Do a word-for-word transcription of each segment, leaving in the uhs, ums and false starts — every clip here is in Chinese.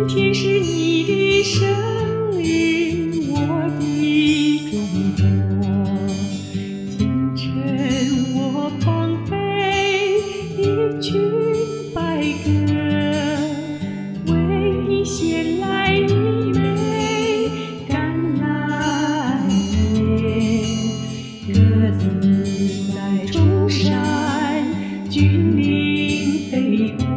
天是你的生日，我的中国。清晨我放飞一群白鸽，为你衔来一枚橄榄叶。鸽子在中山峻岭飞过。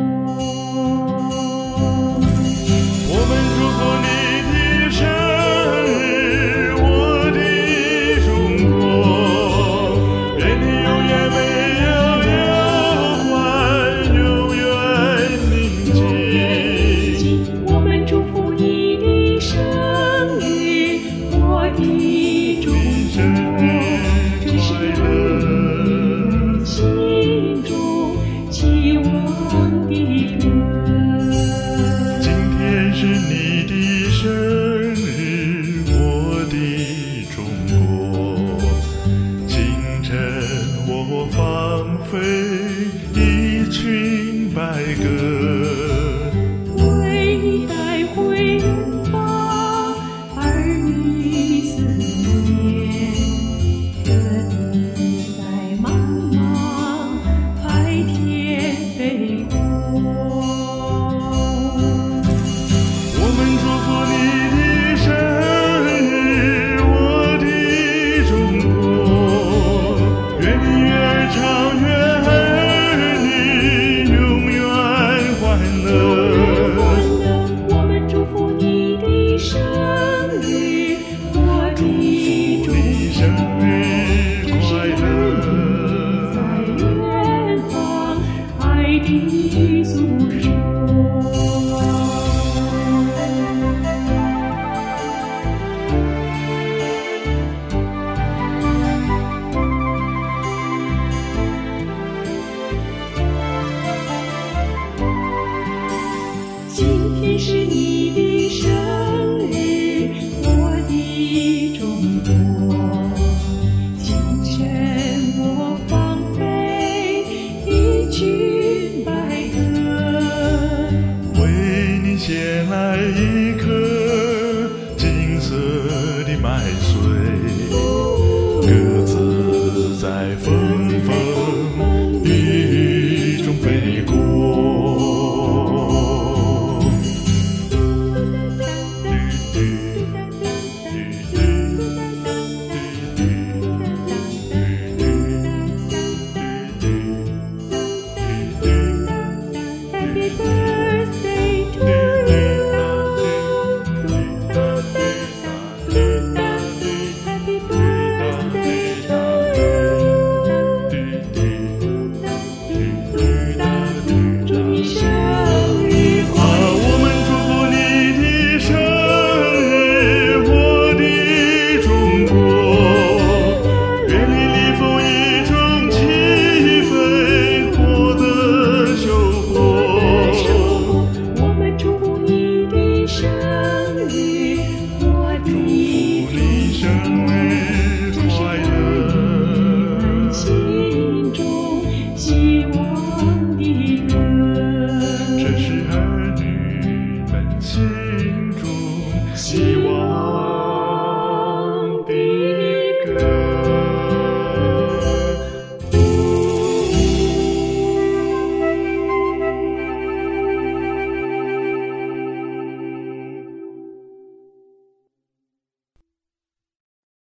我放飞一群白鸽， 为你带回远方儿女思念。鸽子在茫茫海天飞过。 我们祝福你的生日，我的中国，愿你越长越儿女永远欢乐。 我们祝福你的生日，我的中国，这是在远方爱的诉说。今天是你的生日，我的中国。清晨我放飞一群白鸽， 为你衔来一颗金色的麦穗，鸽子在风